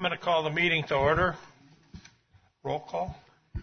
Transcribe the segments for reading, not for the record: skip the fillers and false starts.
I'm going to call the meeting to order. Roll call.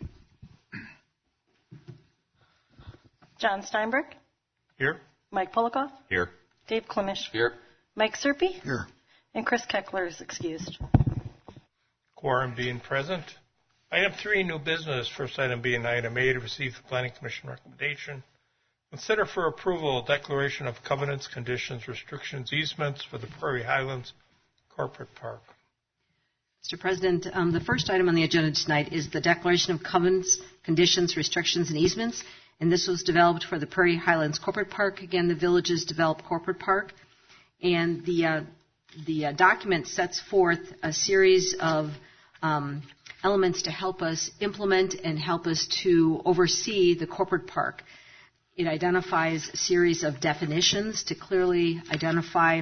John Steinberg. Here. Mike Polikoff. Here. Dave Klimish. Here. Mike Serpy. Here. And Chris Keckler is excused. Quorum being present. Item 3, new business. First item being item A, to receive the Planning Commission recommendation. Consider for approval a declaration of covenants, conditions, restrictions, easements for the Prairie Highlands Corporate Park. Mr. President, the first item on the agenda tonight is the declaration of covenants, conditions, restrictions, and easements. And this was developed for the Prairie Highlands Corporate Park. Again, the Villages Developed Corporate Park. And the document sets forth a series of elements to help us implement and help us to oversee the corporate park. It identifies a series of definitions to clearly identify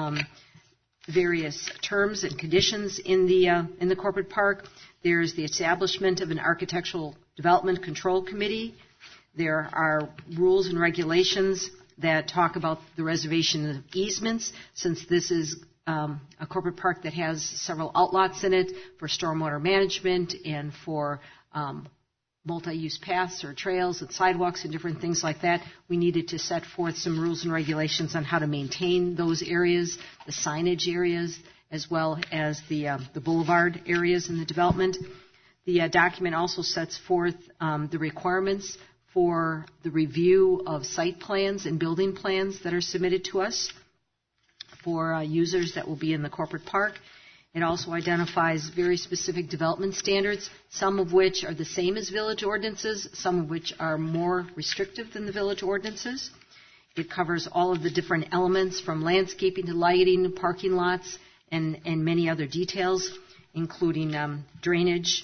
various terms and conditions in the corporate park. There's the establishment of an architectural development control committee. There are rules and regulations that talk about the reservation of easements, since this is a corporate park that has several outlots in it for stormwater management and for multi-use paths or trails and sidewalks and different things like that. We needed to set forth some rules and regulations on how to maintain those areas, the signage areas, as well as the boulevard areas in the development. The document also sets forth the requirements for the review of site plans and building plans that are submitted to us for users that will be in the corporate park. It also identifies very specific development standards, some of which are the same as village ordinances, some of which are more restrictive than the village ordinances. It covers all of the different elements from landscaping to lighting, parking lots, and many other details, including drainage,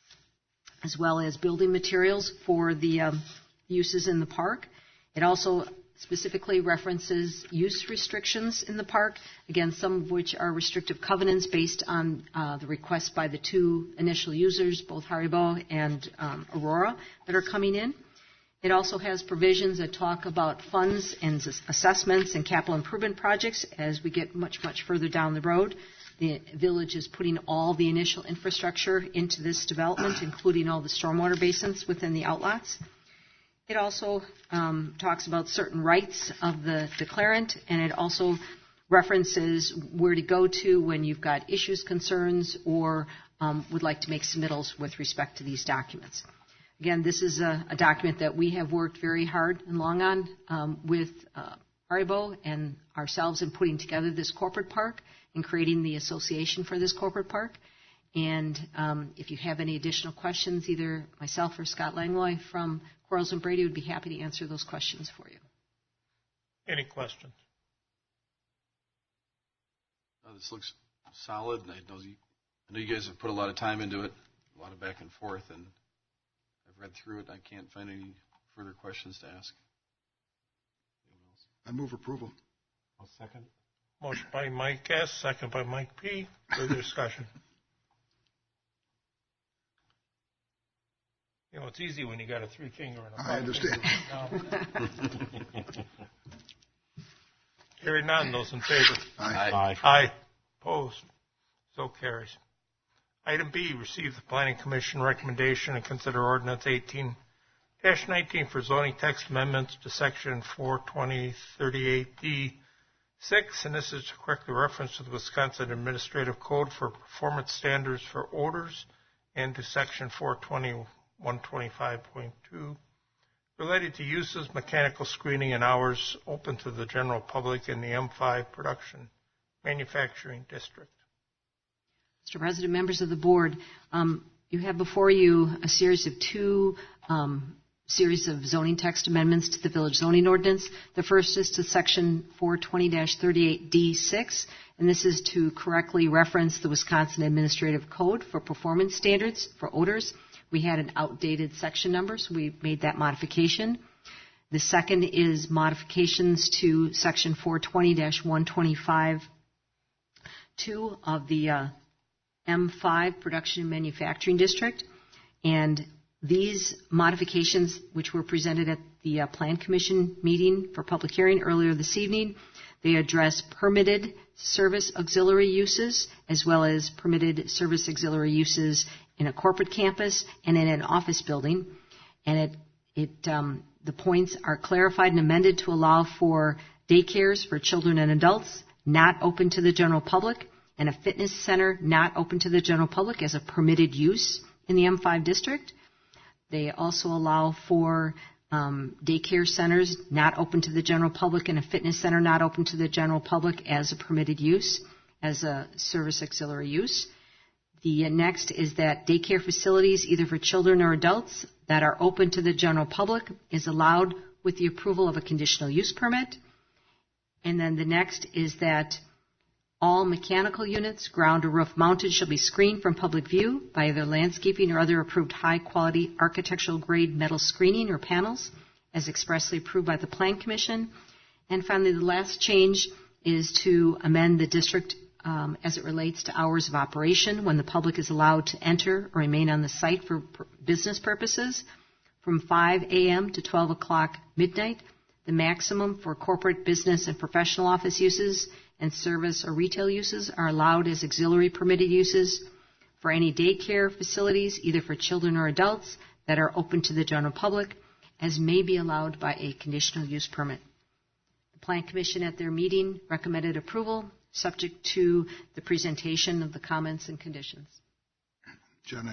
as well as building materials for the uses in the park. It also specifically references use restrictions in the park, again, some of which are restrictive covenants based on the request by the two initial users, both Haribo and Aurora, that are coming in. It also has provisions that talk about funds and assessments and capital improvement projects as we get much, much further down the road. The village is putting all the initial infrastructure into this development, including all the stormwater basins within the outlots. It also talks about certain rights of the declarant, and it also references where to go to when you've got issues, concerns, or would like to make submittals with respect to these documents. Again, this is a document that we have worked very hard and long on with Haribo and ourselves in putting together this corporate park and creating the association for this corporate park. And if you have any additional questions, either myself or Scott Langlois from Quarles and Brady would be happy to answer those questions for you. Any questions? This looks solid. I know you guys have put a lot of time into it, a lot of back and forth, and I've read through it. I can't find any further questions to ask. I move approval. I'll second. Motion by Mike S., second by Mike P. Further discussion. You know, it's easy when you got a three-finger and a five. I understand. Hearing none, those in favor? Aye. Aye. Opposed? So carries. Item B, receive the Planning Commission recommendation and consider Ordinance 18-19 for zoning text amendments to Section 42038D6, and this is to correct the reference to the Wisconsin Administrative Code for Performance Standards for Odors and to Section 420.125.2 related to uses, mechanical screening, and hours open to the general public in the M5 Production Manufacturing District. Mr. President, members of the board, you have before you a series of two series of zoning text amendments to the village zoning ordinance. The first is to Section 420-38D6, and this is to correctly reference the Wisconsin Administrative Code for Performance Standards for Odors. We had an outdated section number, so we made that modification. The second is modifications to Section 420-125.2 of the M5 Production and Manufacturing District. And these modifications, which were presented at the Plan Commission meeting for public hearing earlier this evening, they address permitted service auxiliary uses, as well as permitted service auxiliary uses in a corporate campus and in an office building. And the points are clarified and amended to allow for daycares for children and adults not open to the general public, and a fitness center not open to the general public as a permitted use in the M5 district. They also allow for daycare centers not open to the general public and a fitness center not open to the general public as a permitted use, as a service auxiliary use. The next is that daycare facilities, either for children or adults, that are open to the general public is allowed with the approval of a conditional use permit. And then the next is that all mechanical units, ground or roof mounted, shall be screened from public view by either landscaping or other approved high-quality architectural grade metal screening or panels, as expressly approved by the Plan Commission. And finally, the last change is to amend the district as it relates to hours of operation when the public is allowed to enter or remain on the site for business purposes from 5 a.m. to 12 o'clock midnight. The maximum for corporate, business, and professional office uses and service or retail uses are allowed as auxiliary permitted uses for any daycare facilities, either for children or adults, that are open to the general public, as may be allowed by a conditional use permit. The Plan Commission at their meeting recommended approval, subject to the presentation of the comments and conditions. John,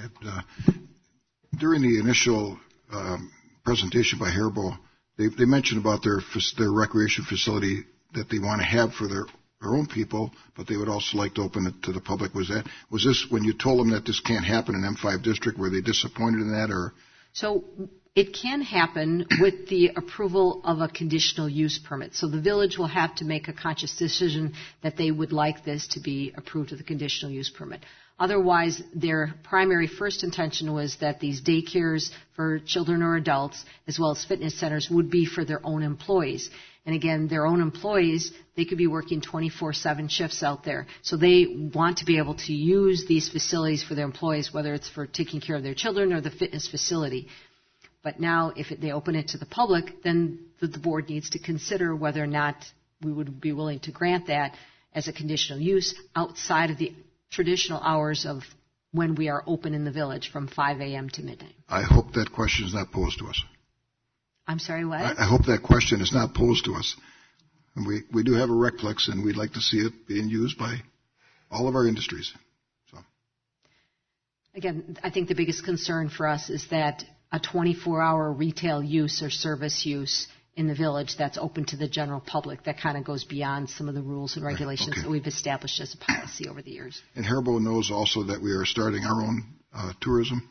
during the initial presentation by Haribo, they mentioned about their recreation facility that they want to have for their own people, but they would also like to open it to the public. Was this when you told them that this can't happen in M5 district? Were they disappointed in that, or? So it can happen with the approval of a conditional use permit. So the village will have to make a conscious decision that they would like this to be approved with a conditional use permit. Otherwise, their primary first intention was that these daycares for children or adults, as well as fitness centers, would be for their own employees. And again, their own employees, they could be working 24/7 shifts out there. So they want to be able to use these facilities for their employees, whether it's for taking care of their children or the fitness facility. But now, if they open it to the public, then the board needs to consider whether or not we would be willing to grant that as a conditional use outside of the traditional hours of when we are open in the village from 5 a.m. to midnight. I hope that question is not posed to us. I'm sorry, what? I hope that question is not posed to us. And we do have a Recplex, and we'd like to see it being used by all of our industries. So, again, I think the biggest concern for us is that a 24-hour retail use or service use in the village that's open to the general public, that kind of goes beyond some of the rules and regulations that we've established as a policy over the years. And Haribo knows also that we are starting our own tourism.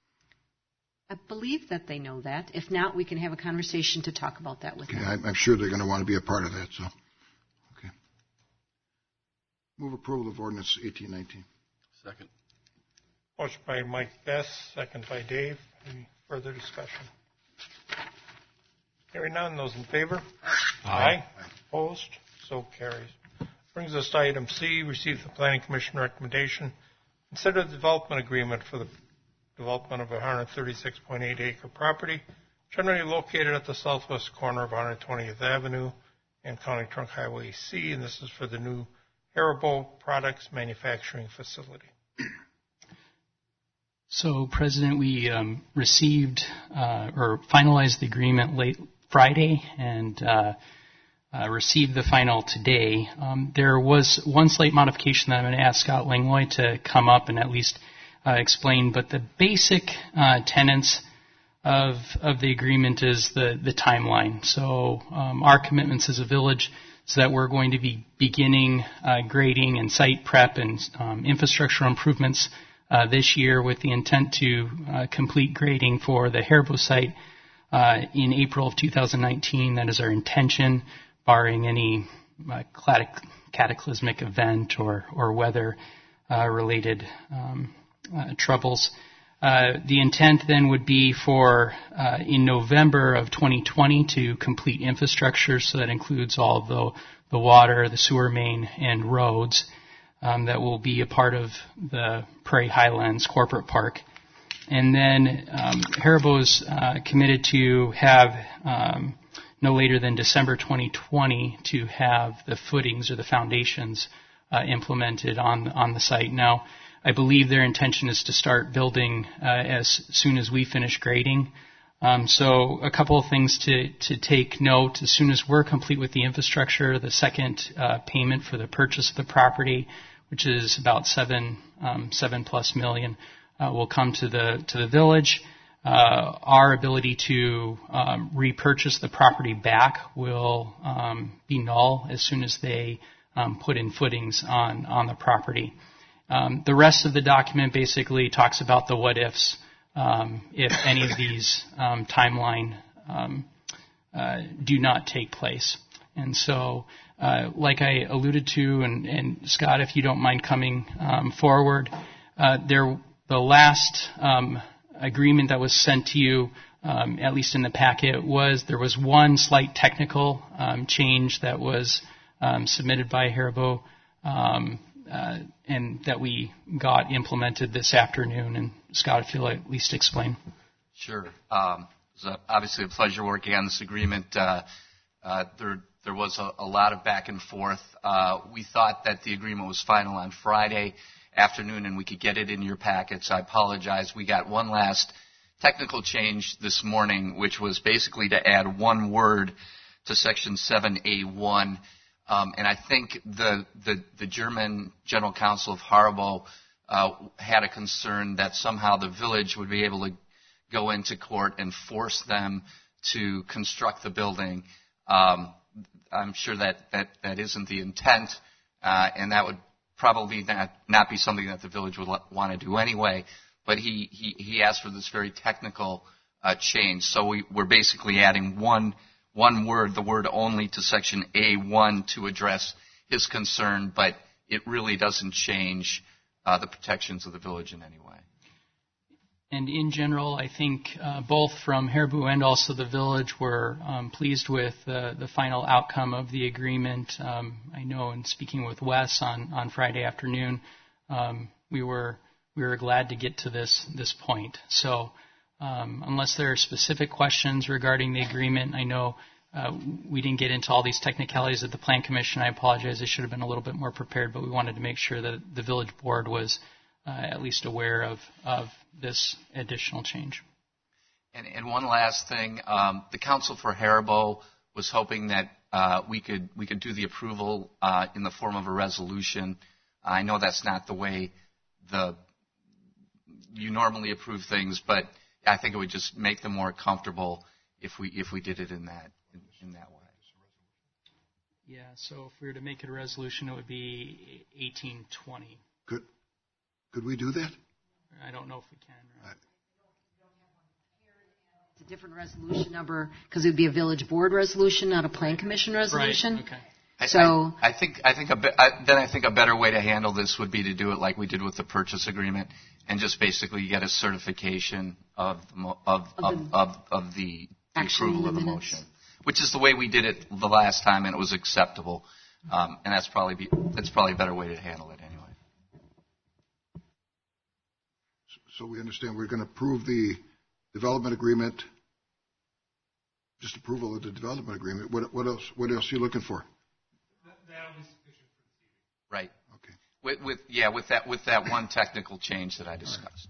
I believe that they know that. If not, we can have a conversation to talk about that with them. I'm sure they're going to want to be a part of that. So, okay. Move approval of ordinance 1819. Second. Motion by Mike Best, second by Dave. Any further discussion? Hearing none, those in favor? Aye. Opposed? So carries. Brings us to item C, receive the Planning Commission recommendation. Consider the development agreement for the development of a 136.8-acre property, generally located at the southwest corner of 120th Avenue and County Trunk Highway C, and this is for the new Haribo Products Manufacturing Facility. So, President, we received or finalized the agreement late Friday and received the final today. There was one slight modification that I'm going to ask Scott Langlois to come up and at least explain, but the basic tenets of the agreement is the timeline. So our commitments as a village is that we're going to be beginning grading and site prep and infrastructure improvements this year with the intent to complete grading for the Haribo site in April of 2019. That is our intention, barring any cataclysmic event or weather related troubles. The intent then would be for in November of 2020 to complete infrastructure, so that includes all of the water, the sewer main, and roads that will be a part of the Prairie Highlands Corporate Park. And then Haribo is committed to have no later than December 2020 to have the footings or the foundations implemented on the site. Now, I believe their intention is to start building as soon as we finish grading. So a couple of things to take note. As soon as we're complete with the infrastructure, the second payment for the purchase of the property, which is about $7+ million, will come to the village. Our ability to repurchase the property back will be null as soon as they put in footings on the property. The rest of the document basically talks about the what ifs if any of these timeline do not take place. And so, like I alluded to, and Scott, if you don't mind coming forward, the last agreement that was sent to you, at least in the packet, there was one slight technical change that was submitted by Haribo, and that we got implemented this afternoon. And Scott, if you'll at least explain. Sure. It was obviously a pleasure working on this agreement. There was a lot of back and forth. We thought that the agreement was final on Friday afternoon and we could get it in your packets. I apologize. We got one last technical change this morning, which was basically to add one word to Section 7A1. And I think the German General Council of Haribo had a concern that somehow the village would be able to go into court and force them to construct the building. I'm sure that isn't the intent, and that would probably not be something that the village would want to do anyway. But he asked for this very technical change. So we're basically adding one word, the word only, to Section A1 to address his concern, but it really doesn't change the protections of the village in any way. And in general, I think both from Haribo and also the village were pleased with the final outcome of the agreement. I know in speaking with Wes on Friday afternoon, we were glad to get to this point. So unless there are specific questions regarding the agreement, I know we didn't get into all these technicalities at the Plan Commission. I apologize. I should have been a little bit more prepared, but we wanted to make sure that the village board was at least aware of this additional change. And one last thing, the Council for Haribo was hoping that we could do the approval in the form of a resolution. I know that's not the way you normally approve things, but I think it would just make them more comfortable if we did it in that way. Yeah. So if we were to make it a resolution, it would be 1820. Could we do that? I don't know if we can. Right? It's a different resolution number because it would be a village board resolution, not a plan commission resolution. Right. Okay. I think a better way to handle this would be to do it like we did with the purchase agreement, and just basically get a certification of the approval of the motion, which is the way we did it the last time, and it was acceptable. And that's probably a better way to handle it anyway. So we understand we're going to approve the development agreement. Just approval of the development agreement. What else? What else are you looking for? That'll be sufficient for this evening. Right. Okay. With that one technical change that I discussed.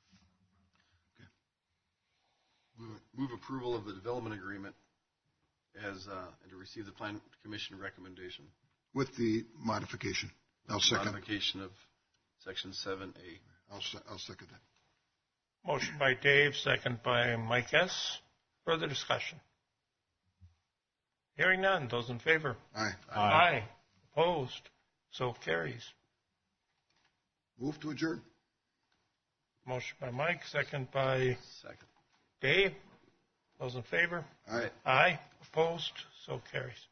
Okay. Move approval of the development agreement as and to receive the Plan Commission recommendation. With the modification. I'll second. Modification of Section 7A. I'll second that. Motion by Dave, second by Mike S. Further discussion? Hearing none. Those in favor? Aye. Aye. Opposed? So carries. Move to adjourn. Motion by Mike, second by Dave. Those in favor? Aye. Aye. Opposed? So carries.